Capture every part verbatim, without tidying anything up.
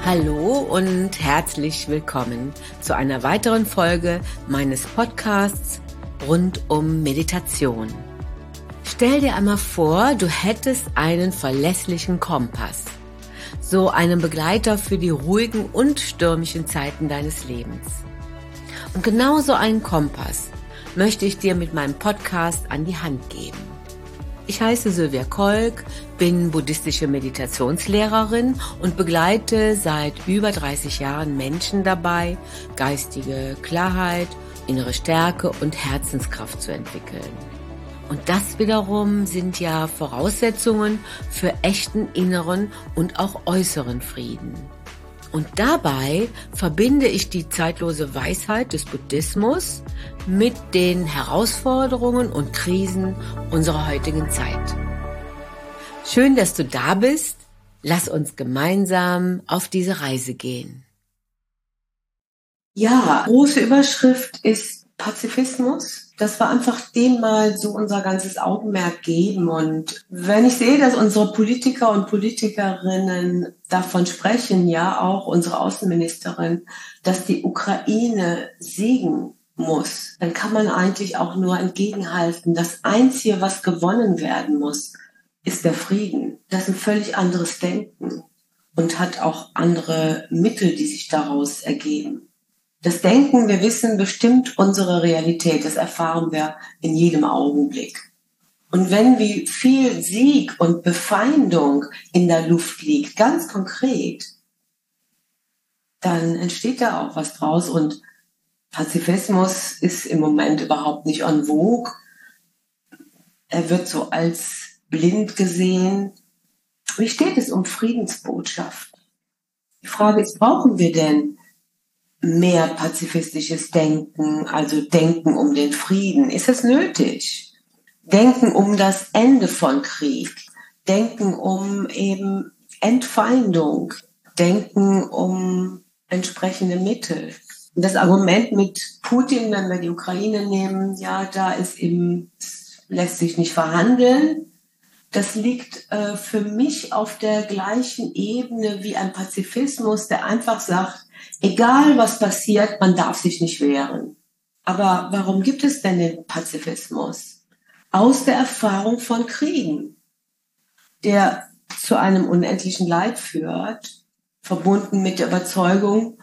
Hallo und herzlich willkommen zu einer weiteren Folge meines Podcasts rund um Meditation. Stell dir einmal vor, du hättest einen verlässlichen Kompass, so einen Begleiter für die ruhigen und stürmischen Zeiten deines Lebens. Und genau so einen Kompass möchte ich dir mit meinem Podcast an die Hand geben. Ich heiße Sylvia Kolk, bin buddhistische Meditationslehrerin und begleite seit über dreißig Jahren Menschen dabei, geistige Klarheit, innere Stärke und Herzenskraft zu entwickeln. Und das wiederum sind ja Voraussetzungen für echten inneren und auch äußeren Frieden. Und dabei verbinde ich die zeitlose Weisheit des Buddhismus mit den Herausforderungen und Krisen unserer heutigen Zeit. Schön, dass du da bist. Lass uns gemeinsam auf diese Reise gehen. Ja, große Überschrift ist Pazifismus. Dass wir einfach dem mal so unser ganzes Augenmerk geben. Und wenn ich sehe, dass unsere Politiker und Politikerinnen davon sprechen, ja auch unsere Außenministerin, dass die Ukraine siegen muss, dann kann man eigentlich auch nur entgegenhalten. Das Einzige, was gewonnen werden muss, ist der Frieden. Das ist ein völlig anderes Denken und hat auch andere Mittel, die sich daraus ergeben. Das Denken, wir wissen, bestimmt unsere Realität. Das erfahren wir in jedem Augenblick. Und wenn wie viel Sieg und Befeindung in der Luft liegt, ganz konkret, dann entsteht da auch was draus. Und Pazifismus ist im Moment überhaupt nicht en vogue. Er wird so als blind gesehen. Wie steht es um Friedensbotschaft? Die Frage ist, brauchen wir denn mehr pazifistisches Denken, also Denken um den Frieden? Ist es nötig? Denken um das Ende von Krieg, Denken um eben Entfeindung, Denken um entsprechende Mittel. Und das Argument mit Putin, wenn wir die Ukraine nehmen, ja, da ist eben, lässt sich nicht verhandeln. Das liegt äh, für mich auf der gleichen Ebene wie ein Pazifismus, der einfach sagt, egal was passiert, man darf sich nicht wehren. Aber warum gibt es denn den Pazifismus? Aus der Erfahrung von Kriegen, der zu einem unendlichen Leid führt, verbunden mit der Überzeugung,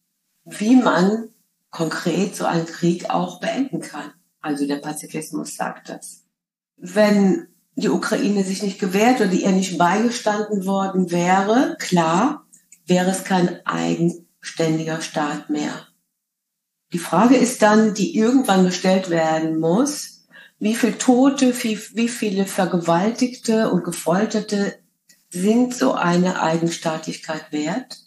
wie man konkret so einen Krieg auch beenden kann. Also der Pazifismus sagt das. Wenn die Ukraine sich nicht gewehrt oder ihr nicht beigestanden worden wäre, klar, wäre es kein eigenständiger Staat mehr. Die Frage ist dann, die irgendwann gestellt werden muss, wie viele Tote, wie, wie viele Vergewaltigte und Gefolterte sind so eine Eigenstaatlichkeit wert?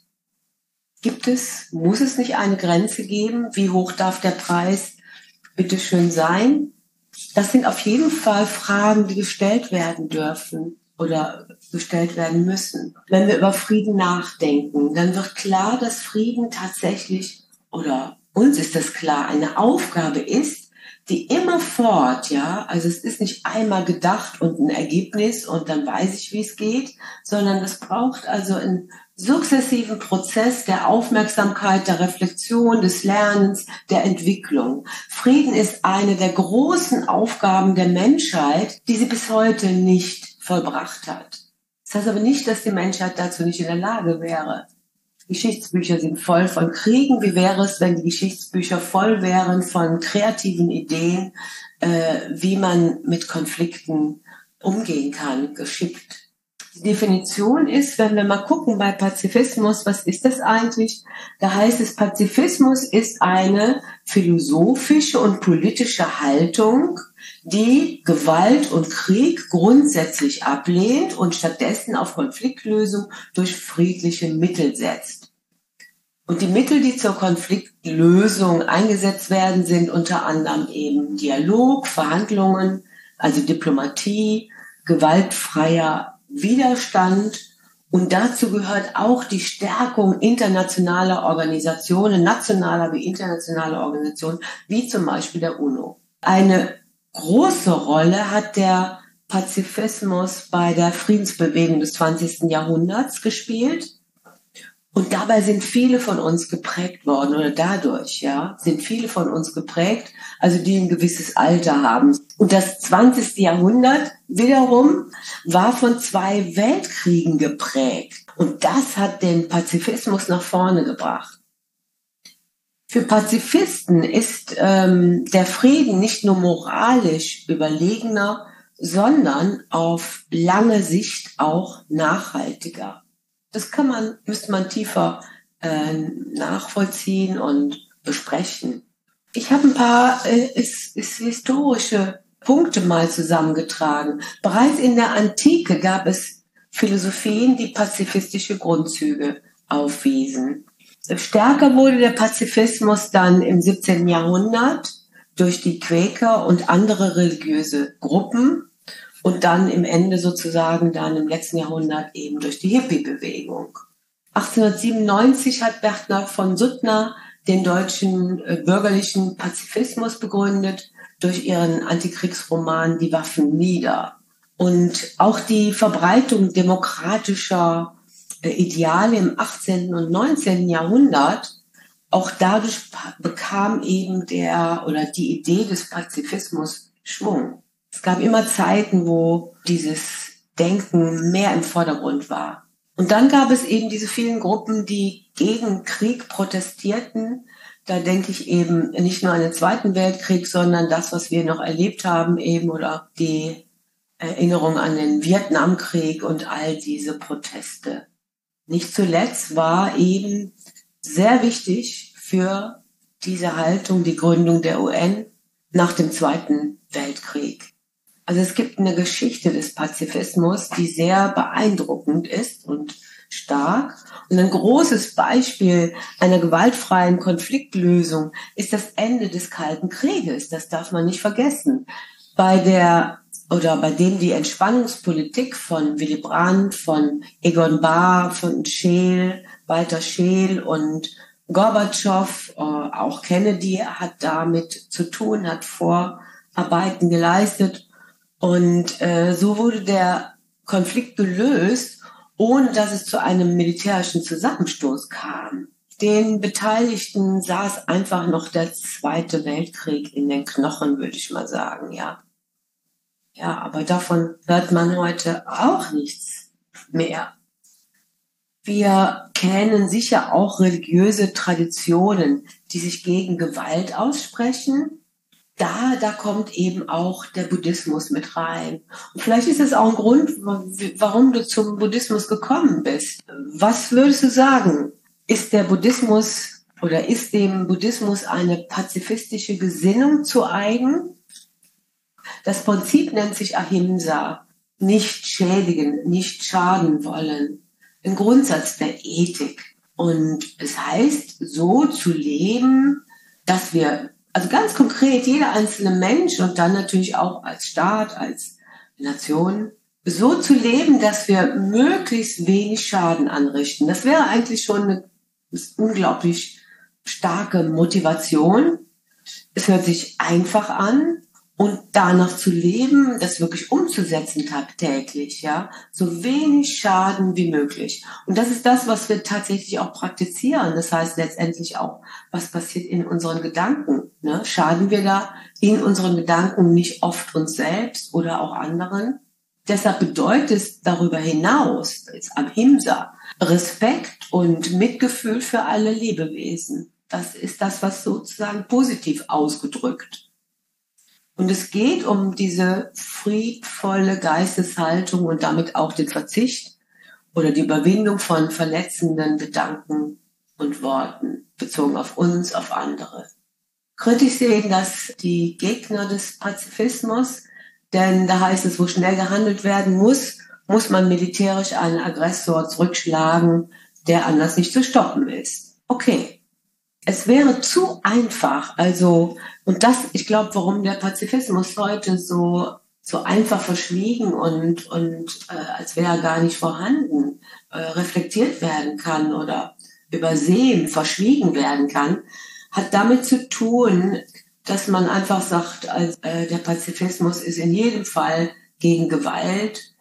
Gibt es, muss es nicht eine Grenze geben? Wie hoch darf der Preis bitte schön sein? Das sind auf jeden Fall Fragen, die gestellt werden dürfen oder gestellt werden müssen. Wenn wir über Frieden nachdenken, dann wird klar, dass Frieden tatsächlich, oder uns ist das klar, eine Aufgabe ist, die immerfort, ja, also es ist nicht einmal gedacht und ein Ergebnis und dann weiß ich, wie es geht, sondern es braucht also einen sukzessiven Prozess der Aufmerksamkeit, der Reflexion, des Lernens, der Entwicklung. Frieden ist eine der großen Aufgaben der Menschheit, die sie bis heute nicht vollbracht hat. Das heißt aber nicht, dass die Menschheit dazu nicht in der Lage wäre. Geschichtsbücher sind voll von Kriegen. Wie wäre es, wenn die Geschichtsbücher voll wären von kreativen Ideen, äh, wie man mit Konflikten umgehen kann, geschickt? Die Definition ist, wenn wir mal gucken bei Pazifismus, was ist das eigentlich? Da heißt es, Pazifismus ist eine philosophische und politische Haltung, die Gewalt und Krieg grundsätzlich ablehnt und stattdessen auf Konfliktlösung durch friedliche Mittel setzt. Und die Mittel, die zur Konfliktlösung eingesetzt werden, sind unter anderem eben Dialog, Verhandlungen, also Diplomatie, gewaltfreier Widerstand, und dazu gehört auch die Stärkung internationaler Organisationen, nationaler wie internationaler Organisationen, wie zum Beispiel der UNO. Eine große Rolle hat der Pazifismus bei der Friedensbewegung des zwanzigsten Jahrhunderts gespielt Und dabei sind viele von uns geprägt worden, oder dadurch, ja, sind viele von uns geprägt, also die ein gewisses Alter haben. Und das zwanzigste Jahrhundert wiederum war von zwei Weltkriegen geprägt. Und das hat den Pazifismus nach vorne gebracht. Für Pazifisten ist ähm, der Frieden nicht nur moralisch überlegener, sondern auf lange Sicht auch nachhaltiger. Das kann man, müsste man tiefer äh, nachvollziehen und besprechen. Ich habe ein paar äh, ist, ist historische Punkte mal zusammengetragen. Bereits in der Antike gab es Philosophien, die pazifistische Grundzüge aufwiesen. Stärker wurde der Pazifismus dann im siebzehnten Jahrhundert durch die Quäker und andere religiöse Gruppen. Und dann im Ende sozusagen dann im letzten Jahrhundert eben durch die Hippie-Bewegung. achtzehnhundertsiebenundneunzig hat Bernhard von Suttner den deutschen äh, bürgerlichen Pazifismus begründet durch ihren Antikriegsroman Die Waffen nieder. Und auch die Verbreitung demokratischer äh, Ideale im achtzehnten und neunzehnten Jahrhundert, auch dadurch bekam eben der oder die Idee des Pazifismus Schwung. Es gab immer Zeiten, wo dieses Denken mehr im Vordergrund war. Und dann gab es eben diese vielen Gruppen, die gegen Krieg protestierten. Da denke ich eben nicht nur an den Zweiten Weltkrieg, sondern das, was wir noch erlebt haben eben oder die Erinnerung an den Vietnamkrieg und all diese Proteste. Nicht zuletzt war eben sehr wichtig für diese Haltung die Gründung der U N nach dem Zweiten Weltkrieg. Also es gibt eine Geschichte des Pazifismus, die sehr beeindruckend ist und stark. Und ein großes Beispiel einer gewaltfreien Konfliktlösung ist das Ende des Kalten Krieges. Das darf man nicht vergessen. Bei der oder bei dem die Entspannungspolitik von Willy Brandt, von Egon Bahr, von Scheel, Walter Scheel und Gorbatschow, auch Kennedy hat damit zu tun, hat Vorarbeiten geleistet. Und äh, so wurde der Konflikt gelöst, ohne dass es zu einem militärischen Zusammenstoß kam. Den Beteiligten saß einfach noch der Zweite Weltkrieg in den Knochen, würde ich mal sagen, ja. Ja, aber davon hört man heute auch nichts mehr. Wir kennen sicher auch religiöse Traditionen, die sich gegen Gewalt aussprechen. Da, da kommt eben auch der Buddhismus mit rein. Und vielleicht ist es auch ein Grund, warum du zum Buddhismus gekommen bist. Was würdest du sagen? Ist der Buddhismus oder ist dem Buddhismus eine pazifistische Gesinnung zu eigen? Das Prinzip nennt sich Ahimsa. Nicht schädigen, nicht schaden wollen. Ein Grundsatz der Ethik. Und es heißt, so zu leben, dass wir also ganz konkret, jeder einzelne Mensch und dann natürlich auch als Staat, als Nation, so zu leben, dass wir möglichst wenig Schaden anrichten. Das wäre eigentlich schon eine unglaublich starke Motivation. Es hört sich einfach an und danach zu leben, das wirklich umzusetzen tagtäglich, ja, so wenig Schaden wie möglich. Und das ist das, was wir tatsächlich auch praktizieren. Das heißt letztendlich auch, was passiert in unseren Gedanken, ne? Schaden wir da in unseren Gedanken nicht oft uns selbst oder auch anderen? Deshalb bedeutet es darüber hinaus, jetzt Ahimsa, Respekt und Mitgefühl für alle Lebewesen. Das ist das, was sozusagen positiv ausgedrückt. Und es geht um diese friedvolle Geisteshaltung und damit auch den Verzicht oder die Überwindung von verletzenden Gedanken und Worten, bezogen auf uns, auf andere. Kritisch sehen das die Gegner des Pazifismus, denn da heißt es, wo schnell gehandelt werden muss, muss man militärisch einen Aggressor zurückschlagen, der anders nicht zu stoppen ist. Okay. Es wäre zu einfach, also, und das, ich glaube, warum der Pazifismus heute so, so einfach verschwiegen und, und äh, als wäre er gar nicht vorhanden, äh, reflektiert werden kann oder übersehen, verschwiegen werden kann, hat damit zu tun, dass man einfach sagt, also, äh, der Pazifismus ist in jedem Fall gegen Gewalt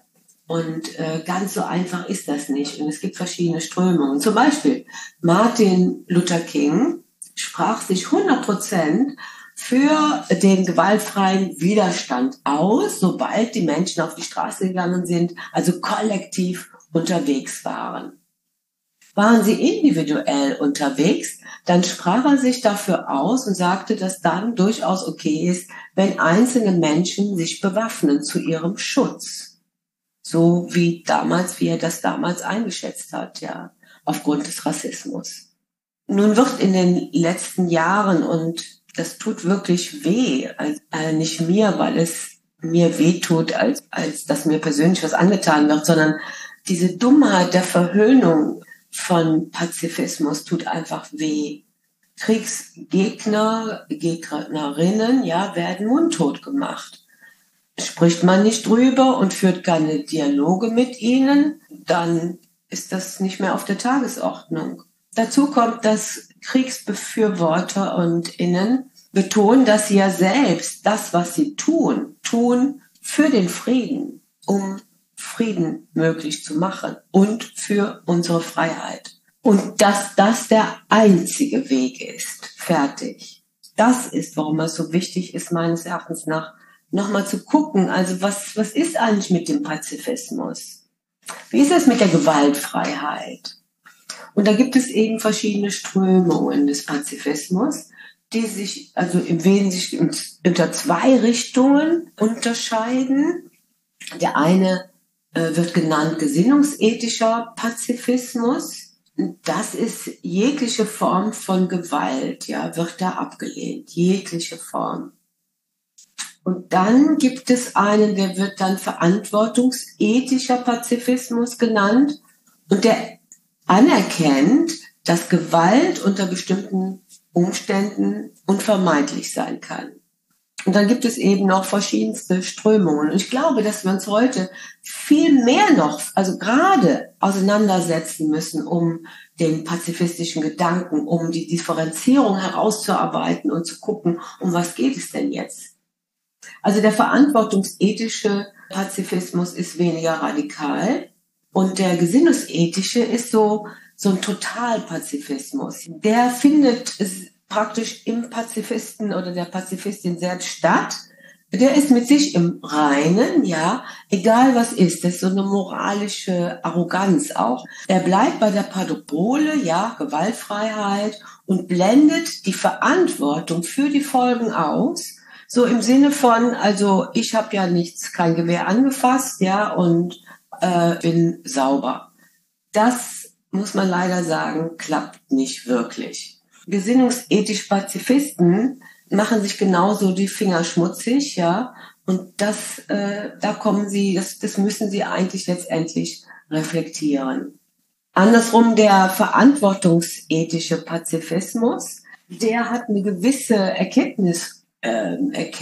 Und äh, ganz so einfach ist das nicht. Und es gibt verschiedene Strömungen. Zum Beispiel Martin Luther King sprach sich hundert Prozent für den gewaltfreien Widerstand aus, sobald die Menschen auf die Straße gegangen sind, also kollektiv unterwegs waren. Waren sie individuell unterwegs, dann sprach er sich dafür aus und sagte, dass dann durchaus okay ist, wenn einzelne Menschen sich bewaffnen zu ihrem Schutz. So wie damals, wie er das damals eingeschätzt hat, ja, aufgrund des Rassismus. Nun wird in den letzten Jahren, und das tut wirklich weh, also, äh, nicht mir, weil es mir weh tut, als, als dass mir persönlich was angetan wird, sondern diese Dummheit der Verhöhnung von Pazifismus tut einfach weh. Kriegsgegner, Gegnerinnen, ja, werden mundtot gemacht. Spricht man nicht drüber und führt keine Dialoge mit ihnen, dann ist das nicht mehr auf der Tagesordnung. Dazu kommt, dass Kriegsbefürworter und Innen betonen, dass sie ja selbst das, was sie tun, tun für den Frieden, um Frieden möglich zu machen und für unsere Freiheit. Und dass das der einzige Weg ist. Fertig. Das ist, warum es so wichtig ist, meines Erachtens nach, nochmal zu gucken, also was, was ist eigentlich mit dem Pazifismus? Wie ist es mit der Gewaltfreiheit? Und da gibt es eben verschiedene Strömungen des Pazifismus, die sich also im Wesentlichen unter zwei Richtungen unterscheiden. Der eine äh, wird genannt gesinnungsethischer Pazifismus. Das ist jegliche Form von Gewalt, ja, wird da abgelehnt, jegliche Form. Und dann gibt es einen, der wird dann verantwortungsethischer Pazifismus genannt und der anerkennt, dass Gewalt unter bestimmten Umständen unvermeidlich sein kann. Und dann gibt es eben noch verschiedenste Strömungen. Und ich glaube, dass wir uns heute viel mehr noch, also gerade auseinandersetzen müssen, um den pazifistischen Gedanken, um die Differenzierung herauszuarbeiten und zu gucken, um was geht es denn jetzt? Also der verantwortungsethische Pazifismus ist weniger radikal und der gesinnungsethische ist so, so ein Totalpazifismus. Der findet praktisch im Pazifisten oder der Pazifistin selbst statt. Der ist mit sich im Reinen, ja, egal was ist. Das ist so eine moralische Arroganz auch. Er bleibt bei der Parole, ja, Gewaltfreiheit und blendet die Verantwortung für die Folgen aus. So im Sinne von, also ich habe ja nichts, kein Gewehr angefasst, ja, und äh, bin sauber. Das muss man leider sagen, klappt nicht wirklich. Gesinnungsethisch Pazifisten machen sich genauso die Finger schmutzig, ja, und das, äh, da kommen sie, das, das müssen sie eigentlich letztendlich reflektieren. Andersrum der verantwortungsethische Pazifismus, der hat eine gewisse Erkenntnis, äh,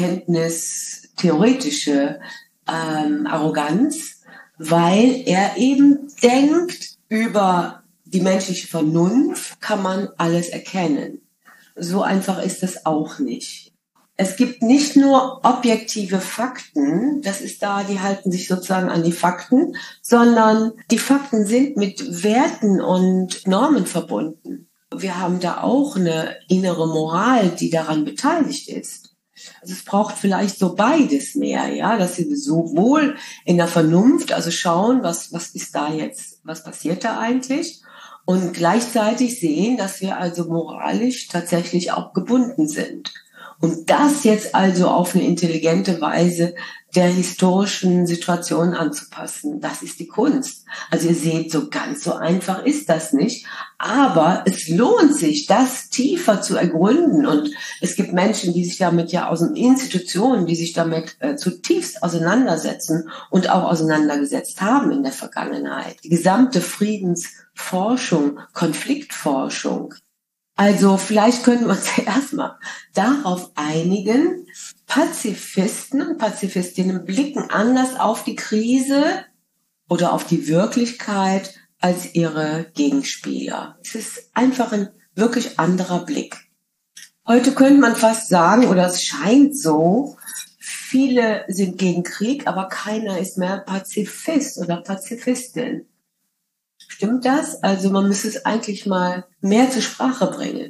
erkenntnistheoretische ähm, Arroganz, weil er eben denkt, über die menschliche Vernunft kann man alles erkennen. So einfach ist es auch nicht. Es gibt nicht nur objektive Fakten, das ist da, die halten sich sozusagen an die Fakten, sondern die Fakten sind mit Werten und Normen verbunden. Wir haben da auch eine innere Moral, die daran beteiligt ist. Also es braucht vielleicht so beides mehr, ja, dass sie sowohl in der Vernunft, also schauen, was, was ist da jetzt, was passiert da eigentlich, und gleichzeitig sehen, dass wir also moralisch tatsächlich auch gebunden sind. Und das jetzt also auf eine intelligente Weise der historischen Situation anzupassen, das ist die Kunst. Also ihr seht, so ganz so einfach ist das nicht, aber es lohnt sich, das tiefer zu ergründen. Und es gibt Menschen, die sich damit ja aus den Institutionen, die sich damit äh, zutiefst auseinandersetzen und auch auseinandergesetzt haben in der Vergangenheit. Die gesamte Friedensforschung, Konfliktforschung. Also vielleicht können wir uns erstmal darauf einigen, Pazifisten und Pazifistinnen blicken anders auf die Krise oder auf die Wirklichkeit als ihre Gegenspieler. Es ist einfach ein wirklich anderer Blick. Heute könnte man fast sagen, oder es scheint so, viele sind gegen Krieg, aber keiner ist mehr Pazifist oder Pazifistin. Stimmt das? Also man müsste es eigentlich mal mehr zur Sprache bringen.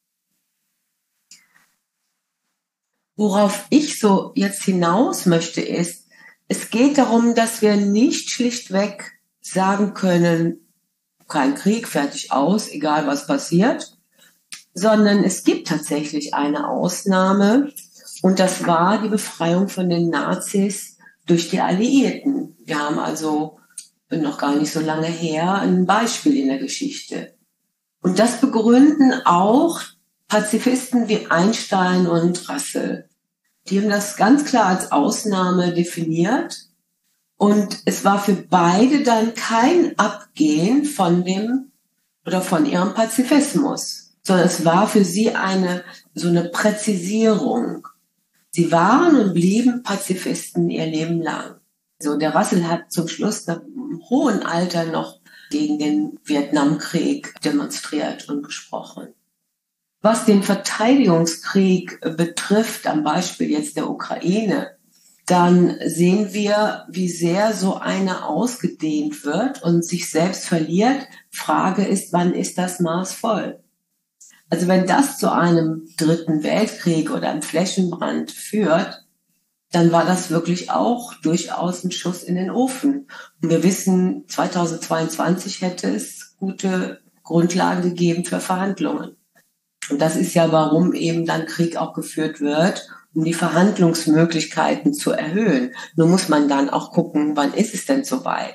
Worauf ich so jetzt hinaus möchte, ist, es geht darum, dass wir nicht schlichtweg sagen können, kein Krieg, fertig aus, egal was passiert, sondern es gibt tatsächlich eine Ausnahme und das war die Befreiung von den Nazis durch die Alliierten. Wir haben also noch gar nicht so lange her ein Beispiel in der Geschichte. Und das begründen auch Pazifisten wie Einstein und Russell. Die haben das ganz klar als Ausnahme definiert und es war für beide dann kein Abgehen von dem oder von ihrem Pazifismus, sondern es war für sie eine so eine Präzisierung. Sie waren und blieben Pazifisten ihr Leben lang. So, der Russell hat zum Schluss nach einem hohen Alter noch gegen den Vietnamkrieg demonstriert und gesprochen. Was den Verteidigungskrieg betrifft, am Beispiel jetzt der Ukraine, dann sehen wir, wie sehr so eine ausgedehnt wird und sich selbst verliert. Frage ist, wann ist das Maß voll? Also wenn das zu einem dritten Weltkrieg oder einem Flächenbrand führt, dann war das wirklich auch durchaus ein Schuss in den Ofen. Und wir wissen, zweitausendzweiundzwanzig hätte es gute Grundlagen gegeben für Verhandlungen. Und das ist ja, warum eben dann Krieg auch geführt wird, um die Verhandlungsmöglichkeiten zu erhöhen. Nur muss man dann auch gucken, wann ist es denn soweit?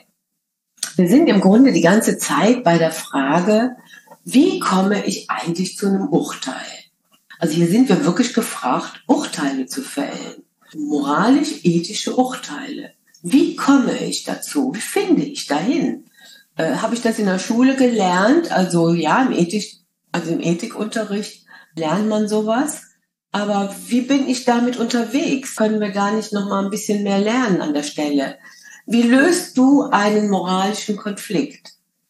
Wir sind im Grunde die ganze Zeit bei der Frage, wie komme ich eigentlich zu einem Urteil? Also hier sind wir wirklich gefragt, Urteile zu fällen. Moralisch-ethische Urteile. Wie komme ich dazu? Wie finde ich dahin? Äh, habe ich das in der Schule gelernt? Also ja, im Ethik, also im Ethikunterricht lernt man sowas. Aber wie bin ich damit unterwegs? Können wir da nicht noch mal ein bisschen mehr lernen an der Stelle? Wie löst du einen moralischen Konflikt?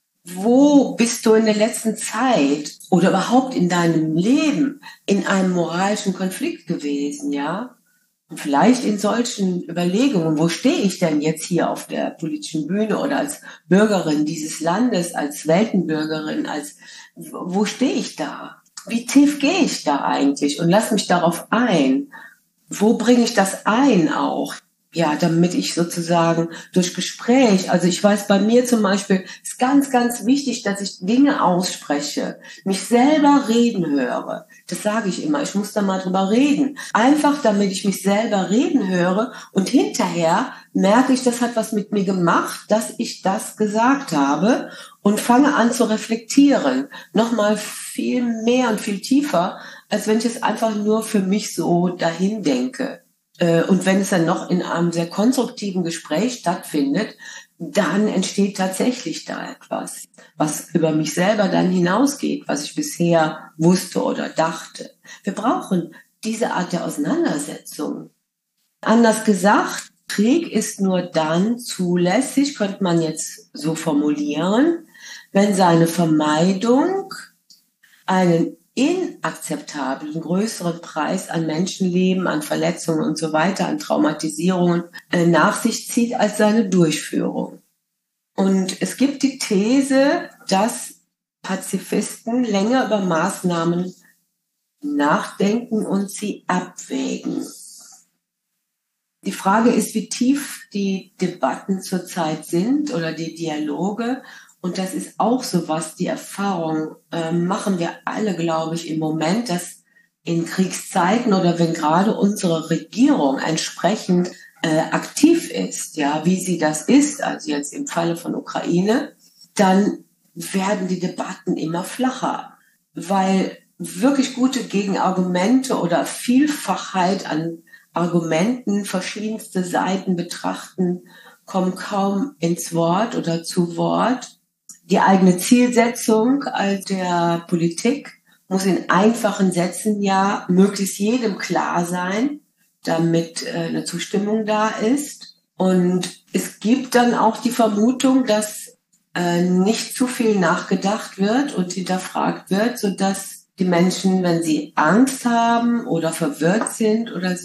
Wo bist du in der letzten Zeit oder überhaupt in deinem Leben in einem moralischen Konflikt gewesen, ja? Und vielleicht in solchen Überlegungen, wo stehe ich denn jetzt hier auf der politischen Bühne oder als Bürgerin dieses Landes, als Weltenbürgerin, als, wo stehe ich da? Wie tief gehe ich da eigentlich? Und lass mich darauf ein. Wo bringe ich das ein auch? Ja, damit ich sozusagen durch Gespräch, also ich weiß, bei mir zum Beispiel ist ganz, ganz wichtig, dass ich Dinge ausspreche, mich selber reden höre. Das sage ich immer, ich muss da mal drüber reden. Einfach, damit ich mich selber reden höre und hinterher merke ich, das hat was mit mir gemacht, dass ich das gesagt habe und fange an zu reflektieren. Nochmal viel mehr und viel tiefer, als wenn ich es einfach nur für mich so dahin denke. Und wenn es dann noch in einem sehr konstruktiven Gespräch stattfindet, dann entsteht tatsächlich da etwas, was über mich selber dann hinausgeht, was ich bisher wusste oder dachte. Wir brauchen diese Art der Auseinandersetzung. Anders gesagt, Krieg ist nur dann zulässig, könnte man jetzt so formulieren, wenn seine Vermeidung einen inakzeptablen größeren Preis an Menschenleben, an Verletzungen und so weiter, an Traumatisierungen äh, nach sich zieht als seine Durchführung. Und es gibt die These, dass Pazifisten länger über Maßnahmen nachdenken und sie abwägen. Die Frage ist, wie tief die Debatten zurzeit sind oder die Dialoge. Und das ist auch so was, die Erfahrung äh, machen wir alle, glaube ich, im Moment, dass in Kriegszeiten oder wenn gerade unsere Regierung entsprechend äh, aktiv ist, ja, wie sie das ist, also jetzt im Falle von Ukraine, dann werden die Debatten immer flacher, weil wirklich gute Gegenargumente oder Vielfachheit an Argumenten, verschiedenste Seiten betrachten, kommen kaum ins Wort oder zu Wort. Die eigene Zielsetzung als der Politik muss in einfachen Sätzen ja möglichst jedem klar sein, damit eine Zustimmung da ist. Und es gibt dann auch die Vermutung, dass nicht zu viel nachgedacht wird und hinterfragt wird, sodass die Menschen, wenn sie Angst haben oder verwirrt sind oder sich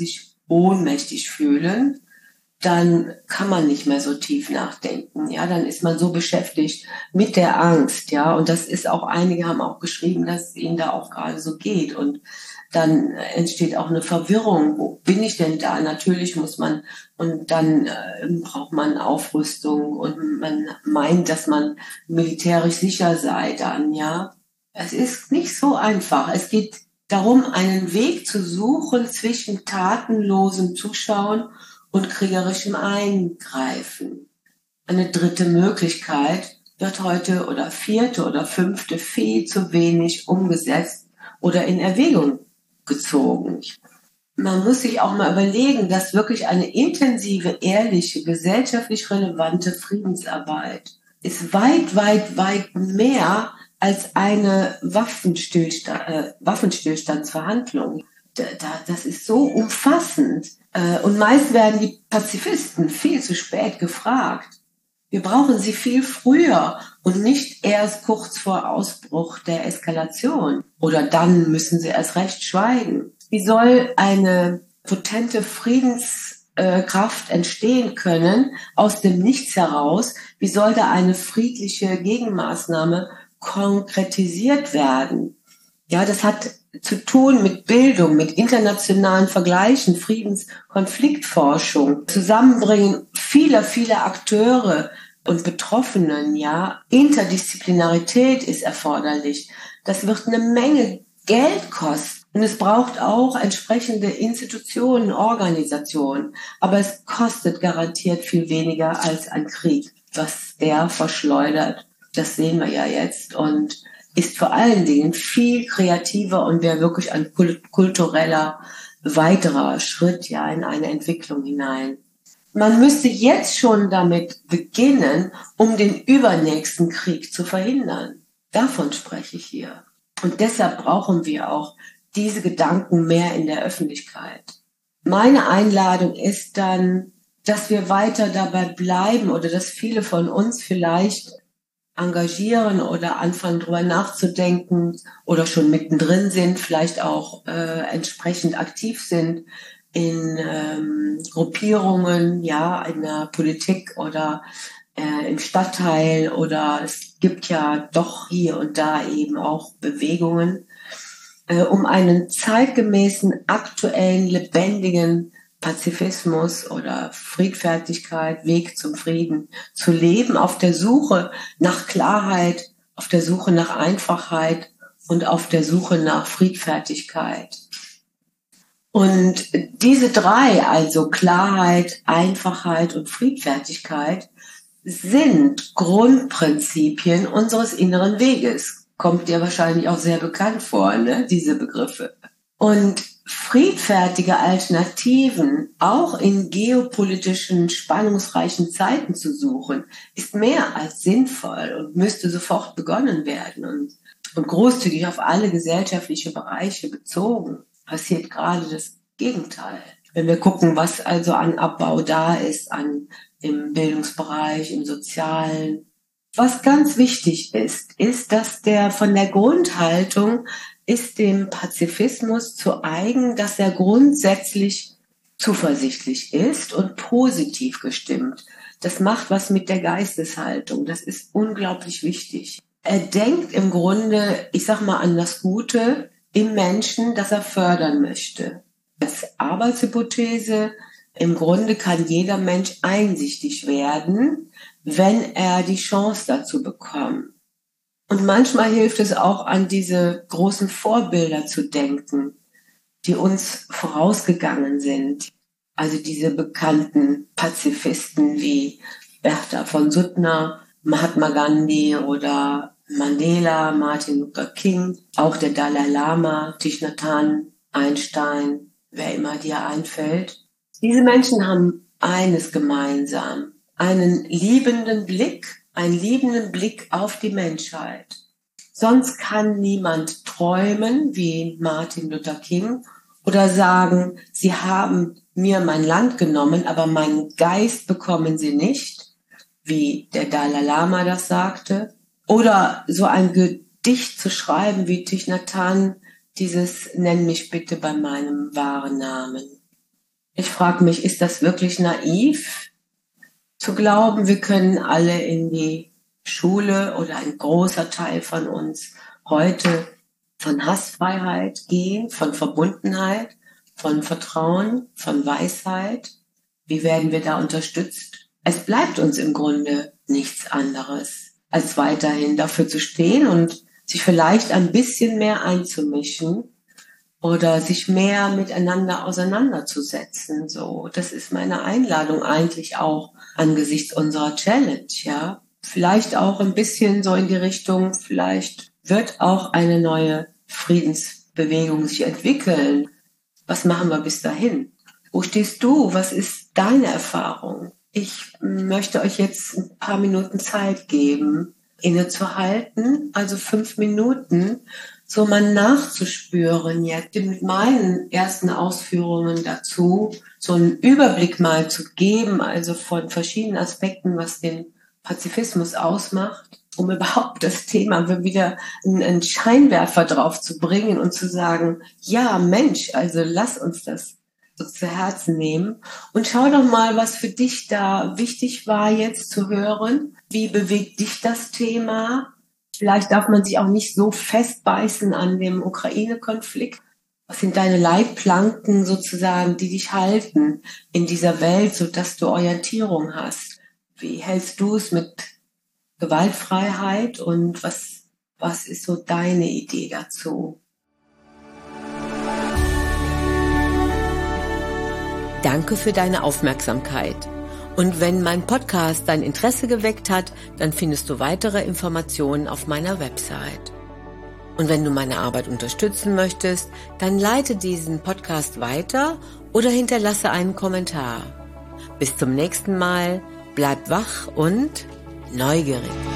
ohnmächtig fühlen, dann kann man nicht mehr so tief nachdenken. Ja, dann ist man so beschäftigt mit der Angst. Ja, und das ist auch, einige haben auch geschrieben, dass es ihnen da auch gerade so geht. Und dann entsteht auch eine Verwirrung. Wo bin ich denn da? Natürlich muss man, und dann äh, braucht man Aufrüstung und man meint, dass man militärisch sicher sei dann, ja. Es ist nicht so einfach. Es geht darum, einen Weg zu suchen zwischen tatenlosem Zuschauen und kriegerischem Eingreifen. Eine dritte Möglichkeit wird heute oder vierte oder fünfte viel zu wenig umgesetzt oder in Erwägung gezogen. Man muss sich auch mal überlegen, dass wirklich eine intensive, ehrliche, gesellschaftlich relevante Friedensarbeit ist weit, weit, weit mehr als eine Waffenstillstand, äh, Waffenstillstandsverhandlung. Da, da, das ist so umfassend. Äh, und meist werden die Pazifisten viel zu spät gefragt. Wir brauchen sie viel früher und nicht erst kurz vor Ausbruch der Eskalation. Oder dann müssen sie erst recht schweigen. Wie soll eine potente Friedenskraft entstehen können aus dem Nichts heraus? Wie soll da eine friedliche Gegenmaßnahme konkretisiert werden? Ja, das hat zu tun mit Bildung, mit internationalen Vergleichen, Friedenskonfliktforschung, Zusammenbringen vieler, vieler Akteure und Betroffenen, ja. Interdisziplinarität ist erforderlich. Das wird eine Menge Geld kosten. Und es braucht auch entsprechende Institutionen, Organisationen. Aber es kostet garantiert viel weniger als ein Krieg, was der verschleudert. Das sehen wir ja jetzt. Und ist vor allen Dingen viel kreativer und wäre wirklich ein kultureller weiterer Schritt ja in eine Entwicklung hinein. Man müsste jetzt schon damit beginnen, um den übernächsten Krieg zu verhindern. Davon spreche ich hier. Und deshalb brauchen wir auch diese Gedanken mehr in der Öffentlichkeit. Meine Einladung ist dann, dass wir weiter dabei bleiben oder dass viele von uns vielleicht engagieren oder anfangen drüber nachzudenken oder schon mittendrin sind, vielleicht auch äh, entsprechend aktiv sind in ähm, Gruppierungen, ja, in der Politik oder äh, im Stadtteil, oder es gibt ja doch hier und da eben auch Bewegungen, äh, um einen zeitgemäßen, aktuellen, lebendigen Pazifismus oder Friedfertigkeit, Weg zum Frieden zu leben, auf der Suche nach Klarheit, auf der Suche nach Einfachheit und auf der Suche nach Friedfertigkeit. Und diese drei, also Klarheit, Einfachheit und Friedfertigkeit, sind Grundprinzipien unseres inneren Weges. Kommt dir wahrscheinlich auch sehr bekannt vor, ne, diese Begriffe. Und friedfertige Alternativen auch in geopolitischen, spannungsreichen Zeiten zu suchen, ist mehr als sinnvoll und müsste sofort begonnen werden und, und großzügig auf alle gesellschaftliche Bereiche bezogen. Passiert gerade das Gegenteil. Wenn wir gucken, was also an Abbau da ist, an, im Bildungsbereich, im Sozialen. Was ganz wichtig ist, ist, dass der von der Grundhaltung ist dem Pazifismus zu eigen, dass er grundsätzlich zuversichtlich ist und positiv gestimmt. Das macht was mit der Geisteshaltung. Das ist unglaublich wichtig. Er denkt im Grunde, ich sag mal, an das Gute im Menschen, das er fördern möchte. Als Arbeitshypothese, im Grunde kann jeder Mensch einsichtig werden, wenn er die Chance dazu bekommt. Und manchmal hilft es auch, an diese großen Vorbilder zu denken, die uns vorausgegangen sind. Also diese bekannten Pazifisten wie Bertha von Suttner, Mahatma Gandhi oder Mandela, Martin Luther King, auch der Dalai Lama, Thich Nhat Hanh, Einstein, wer immer dir einfällt. Diese Menschen haben eines gemeinsam, einen liebenden Blick, einen liebenden Blick auf die Menschheit. Sonst kann niemand träumen wie Martin Luther King oder sagen, sie haben mir mein Land genommen, aber meinen Geist bekommen sie nicht, wie der Dalai Lama das sagte. Oder so ein Gedicht zu schreiben wie Thich Nhat Hanh, dieses Nenn mich bitte bei meinem wahren Namen. Ich frage mich, ist das wirklich naiv zu glauben, wir können alle in die Schule oder ein großer Teil von uns heute von Hassfreiheit gehen, von Verbundenheit, von Vertrauen, von Weisheit? Wie werden wir da unterstützt? Es bleibt uns im Grunde nichts anderes, als weiterhin dafür zu stehen und sich vielleicht ein bisschen mehr einzumischen oder sich mehr miteinander auseinanderzusetzen. So, das ist meine Einladung eigentlich auch angesichts unserer Challenge, ja. Vielleicht auch ein bisschen so in die Richtung, vielleicht wird auch eine neue Friedensbewegung sich entwickeln. Was machen wir bis dahin? Wo stehst du? Was ist deine Erfahrung? Ich möchte euch jetzt ein paar Minuten Zeit geben, innezuhalten, also fünf Minuten, so mal nachzuspüren jetzt mit meinen ersten Ausführungen dazu, so einen Überblick mal zu geben, also von verschiedenen Aspekten, was den Pazifismus ausmacht, um überhaupt das Thema wieder einen Scheinwerfer drauf zu bringen und zu sagen, ja Mensch, also lass uns das so zu Herzen nehmen und schau doch mal, was für dich da wichtig war jetzt zu hören. Wie bewegt dich das Thema? Vielleicht darf man sich auch nicht so festbeißen an dem Ukraine-Konflikt. Was sind deine Leitplanken sozusagen, die dich halten in dieser Welt, sodass du Orientierung hast? Wie hältst du es mit Gewaltfreiheit und was, was ist so deine Idee dazu? Danke für deine Aufmerksamkeit. Und wenn mein Podcast dein Interesse geweckt hat, dann findest du weitere Informationen auf meiner Website. Und wenn du meine Arbeit unterstützen möchtest, dann leite diesen Podcast weiter oder hinterlasse einen Kommentar. Bis zum nächsten Mal, bleib wach und neugierig.